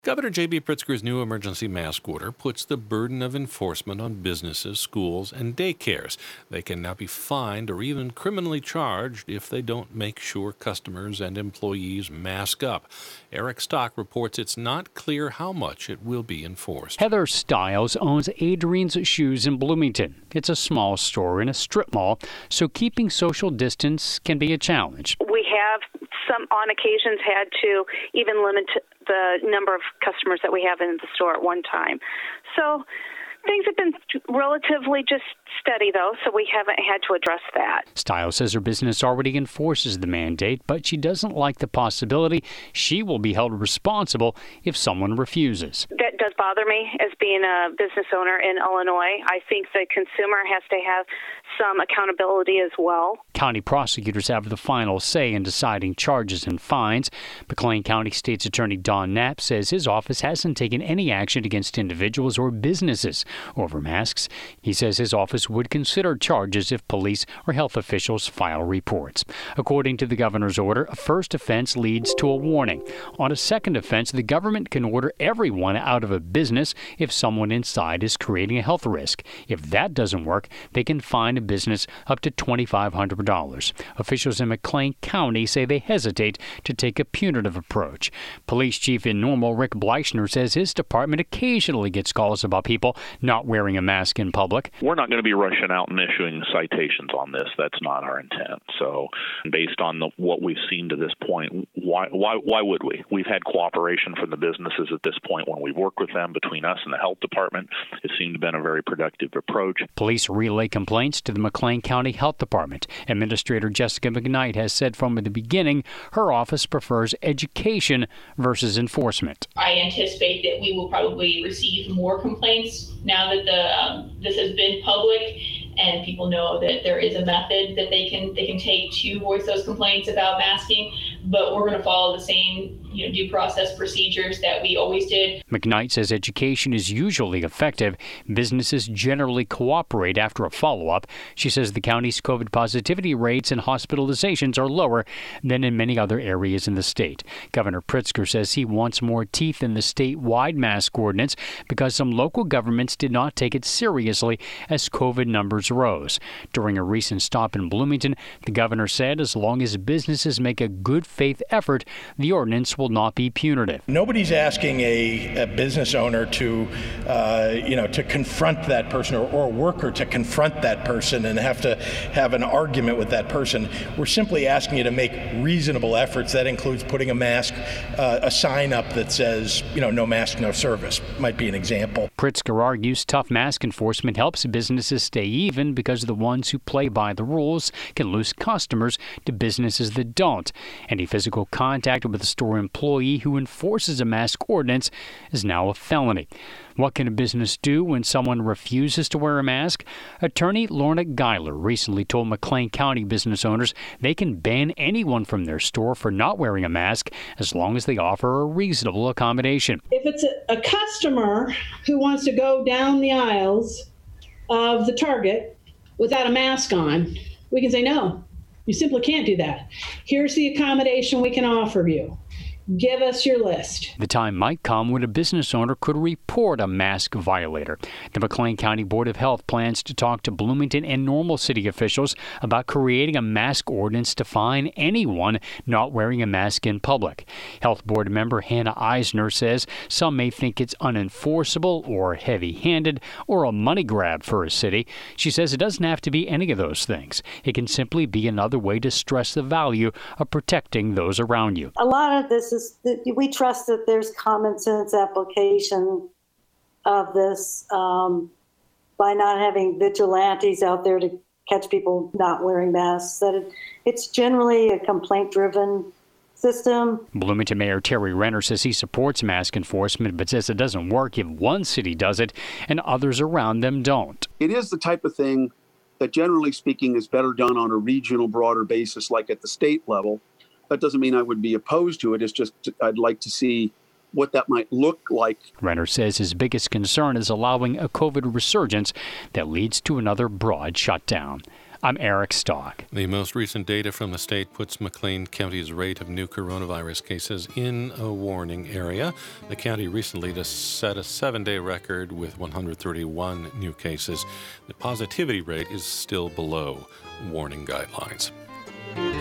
Governor J.B. Pritzker's new emergency mask order puts the burden of enforcement on businesses, schools, and daycares. They can now be fined or even criminally charged if they don't make sure customers and employees mask up. Eric Stock reports it's not clear how much it will be enforced. Heather Stiles owns Adrian's Shoes in Bloomington. It's a small store in a strip mall, so keeping social distance can be a challenge. We have on occasions had to even limit the number of customers that we have in the store at one time. So things have been relatively just steady, though, so we haven't had to address that. Stiles says her business already enforces the mandate, but she doesn't like the possibility she will be held responsible if someone refuses. That does bother me as being a business owner in Illinois. I think the consumer has to have some accountability as well. County prosecutors have the final say in deciding charges and fines. McLean County State's Attorney Don Knapp says his office hasn't taken any action against individuals or businesses over masks. He says his office would consider charges if police or health officials file reports. According to the governor's order, a first offense leads to a warning. On a second offense, the government can order everyone out of a business if someone inside is creating a health risk. If that doesn't work, they can fine a business up to $2,500. Officials in McLean County say they hesitate to take a punitive approach. Police Chief in Normal Rick Bleichner says his department occasionally gets calls about people not wearing a mask in public. We're not going to be rushing out and issuing citations on this. That's not our intent. So based on what we've seen to this point, why would we? We've had cooperation from the businesses at this point when we've worked with them between us and the health department. It seemed to have been a very productive approach. Police relay complaints to the McLean County Health Department. Administrator Jessica McKnight has said from the beginning her office prefers education versus enforcement. I anticipate that we will probably receive more complaints now that this has been public and people know that there is a method that they can take to voice those complaints about masking, but we're going to follow the same due process procedures that we always did. McKnight says education is usually effective. Businesses generally cooperate after a follow-up. She says the county's COVID positivity rates and hospitalizations are lower than in many other areas in the state. Governor Pritzker says he wants more teeth in the statewide mask ordinance because some local governments did not take it seriously as COVID numbers rose. During a recent stop in Bloomington, the governor said as long as businesses make a good faith effort, the ordinance will not be punitive. Nobody's asking a business owner to confront that person or a worker to confront that person and have to have an argument with that person. We're simply asking you to make reasonable efforts. That includes putting a mask, a sign up that says, no mask, no service, might be an example. Pritzker argues tough mask enforcement helps businesses stay even because the ones who play by the rules can lose customers to businesses that don't. Any physical contact with a store employee who enforces a mask ordinance is now a felony. What can a business do when someone refuses to wear a mask? Attorney Lorna Geiler recently told McLean County business owners they can ban anyone from their store for not wearing a mask as long as they offer a reasonable accommodation. If it's a customer who wants to go down the aisles of the Target without a mask on, we can say, no, you simply can't do that. Here's the accommodation we can offer you. Give us your list. The time might come when a business owner could report a mask violator. The McLean County Board of Health plans to talk to Bloomington and Normal City officials about creating a mask ordinance to fine anyone not wearing a mask in public. Health Board member Hannah Eisner says some may think it's unenforceable or heavy-handed or a money grab for a city. She says it doesn't have to be any of those things. It can simply be another way to stress the value of protecting those around you. A lot of this is that we trust that there's common sense application of this by not having vigilantes out there to catch people not wearing masks, that it's generally a complaint-driven system. Bloomington Mayor Terry Renner says he supports mask enforcement, but says it doesn't work if one city does it and others around them don't. It is the type of thing that, generally speaking, is better done on a regional, broader basis, like at the state level. That doesn't mean I would be opposed to it. It's just I'd like to see what that might look like. Renner says his biggest concern is allowing a COVID resurgence that leads to another broad shutdown. I'm Eric Stock. The most recent data from the state puts McLean County's rate of new coronavirus cases in a warning area. The county recently just set a 7-day record with 131 new cases. The positivity rate is still below warning guidelines.